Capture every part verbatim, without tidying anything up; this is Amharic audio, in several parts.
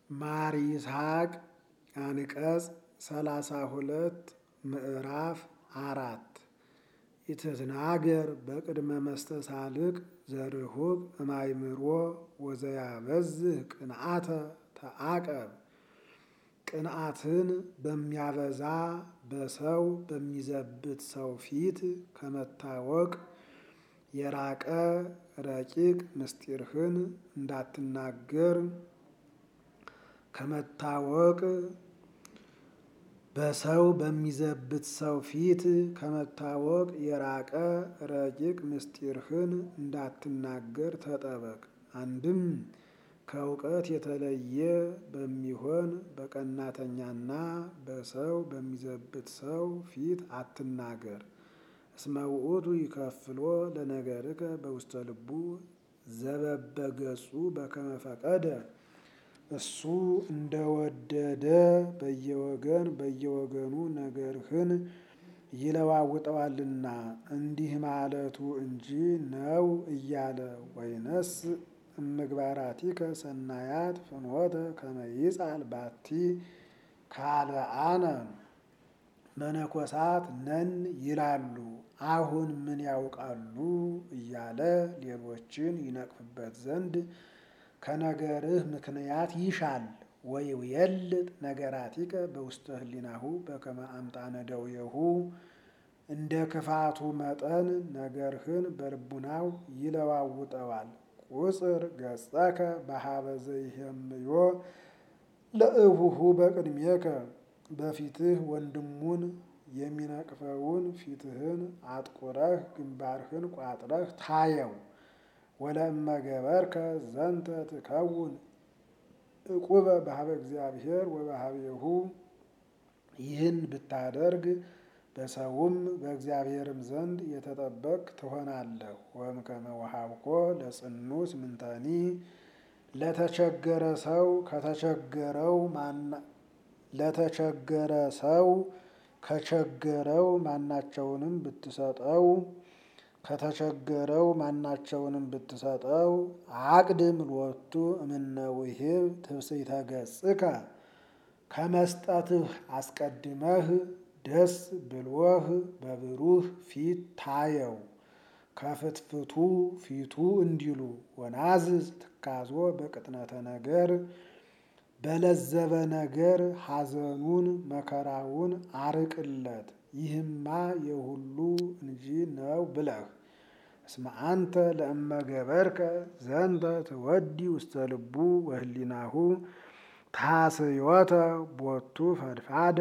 ማር ይስሐቅ አንቀጽ ሰላሳ ሁለት ምዕራፍ አራት ኢትትናገር በቅድመ መስተሳልቅ ዘርሁቅ እማይምሮ ወዘያበዝህ ቅንዓተ ተአቀብ። ቅንዓትን በሚያበዛ በሰው በሚዘብት ሰው ፊት ከመታወቅ የራቀ ረቂቅ ምስጢርህን እንዳትናገር። ከመታወቅ በሰው በሚዘብት ሰው ፊት ከመታወቅ የራቀ ረቂቅ ምስጢርህን እንዳትናገር ተጠበቅ። አንድም ከእውቀት የተለየ በሚሆን በቀናተኛና በሰው በሚዘብት ሰው ፊት አትናገር። እስመ ውእቱ ይከፍሎ ለነገርከ በውስተ ልቡ ዘበበገጹ በከመ ፈቀደ። እሱ እንደወደደ በየወገን በየወገኑ ነገርህን ይለዋውጠዋልና እንዲህ ማለቱ እንጂ ነው እያለ ወይነስ እምግባራቲከ ሰናያት ፍኖተ ከመ ይጻል ባቲ ካልአነ። መነኮሳት ነን ይላሉ አሁን ምን ያውቃሉ እያለ ሌሎችን ይነቅፍበት ዘንድ ከነገርህ ምክንያት ይሻል። ወይውየልጥ ነገራቲከ በውስተ ህሊናሁ በከመ አምጣነ ደዌሁ። እንደ ክፋቱ መጠን ነገርህን በልቡናው ይለዋውጠዋል። ቁጽር ገጸከ በሀበ ዘይሄምዮ ለእቡሁ በቅድሜከ። በፊትህ ወንድሙን የሚነቅፈውን ፊትህን አጥቁረህ ግንባርህን ቋጥረህ ታየው። ወለእመ ገበርከ ዘንተ ትከውን ዕቁበ በሀበ እግዚአብሔር ወበሀቤሁ። ይህን ብታደርግ በሰውም በእግዚአብሔርም ዘንድ የተጠበቅ ትሆናለህ። ወእምከመ ወሀብኮ ለጽኑስ ምንተኒ። ለተቸገረ ሰው ከተቸገረው ማና ለተቸገረ ሰው ከቸገረው ማናቸውንም ብትሰጠው ከተቸገረው ማናቸውንም ብትሰጠው አቅድም ሎቱ እምነ ውሂብ ትብስይተ ገጽከ። ከመስጠትህ አስቀድመህ ደስ ብሎህ በብሩህ ፊት ታየው። ከፍትፍቱ ፊቱ እንዲሉ ወናዝዝ ትካዞ በቅጥነተ ነገር። በለዘበ ነገር ሐዘኑን መከራውን አርቅለት። ይህማ የሁሉ እንጂ ነው ብለህ እስመ አንተ ለእመ ገበርከ ዘንተ ትወዲ ውስተ ልቡ ወህሊናሁ ታስዮተ ቦቱ ፈድፋደ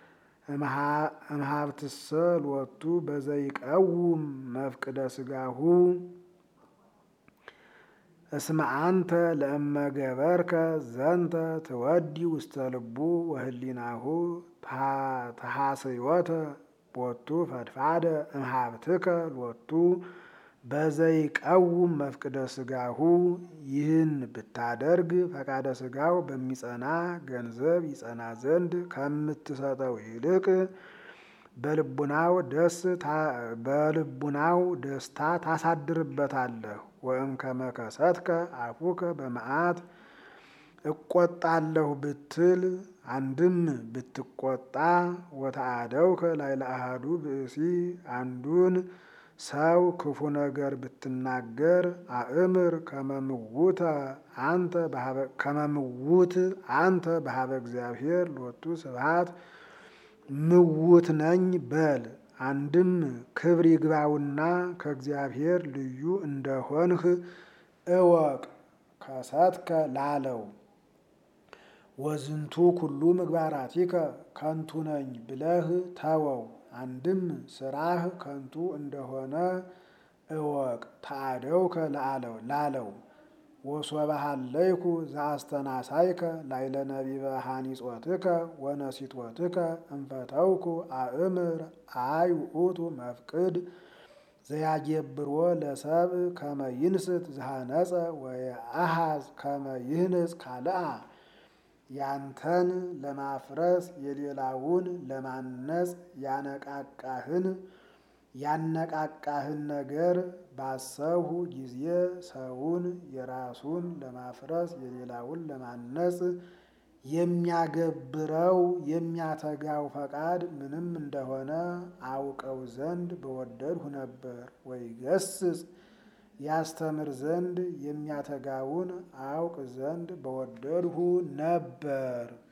እምሃብትሰ ሎቱ በዘይቀውም መፍቅደ ስጋሁ። እስመ አንተ ለእመ ገበርከ ዘንተ ትወዲ ውስተ ልቡ ወህሊናሁ ተሐስዮተ ቦቱ ፈድፋደ እምሃብትከ ሎቱ በዘይቀውም መፍቅደ ስጋሁ። ይህን ብታደርግ ፈቃደ ስጋው በሚጸና ገንዘብ ይጸና ዘንድ ከምትሰጠው ይልቅ በልቡናው ደስ በልቡናው ደስታ ታሳድርበታለህ። ወእምከመ ከሰትከ አፉከ በመዓት። እቆጣለሁ ብትል አንድም ብትቆጣ ወተአደውከ ላዕለ አሐዱ ብእሲ አንዱን ሰው ክፉ ነገር ብትናገር አእምር ከመምውተ አንተ ከመምውት አንተ በሀበ እግዚአብሔር ሎቱ ስብሐት ምውት ነኝ በል። አንድም ክብር ይግባውና ከእግዚአብሔር ልዩ እንደሆንህ እወቅ። ከሰትከ ላለው ወዝንቱ ኩሉ ምግባራቲከ ከንቱ ነኝ ብለህ ተወው። አንድም ስራህ ከንቱ እንደሆነ እወቅ። ተአደውከ ላለው ወሶበ ሀለይኩ ዘአስተናሳይከ ላዕለ ነቢበ ሐኒጾትከ ወነሲቶትከ እንፈተውኩ አእምር አይ ውእቱ መፍቅድ ዘያጌብሮ ለሰብእ ከመ ይንስት ዘሐነጸ ወየአሐዝ ከመ ይህንጽ ካልአ። ያንተን ለማፍረስ የሌላውን ለማነጽ ያነቃቃህን ያነቃቃህን ነገር ባሰብሁ ጊዜ ሰውን የራሱን ለማፍረስ የሌላውን ለማነጽ የሚያገብረው የሚያተጋው ፈቃድ ምንም እንደሆነ አውቀው ዘንድ በወደድሁ ነበር። ወይገስጽ ያስተምር ዘንድ የሚያተጋውን አውቅ ዘንድ በወደድሁ ነበር።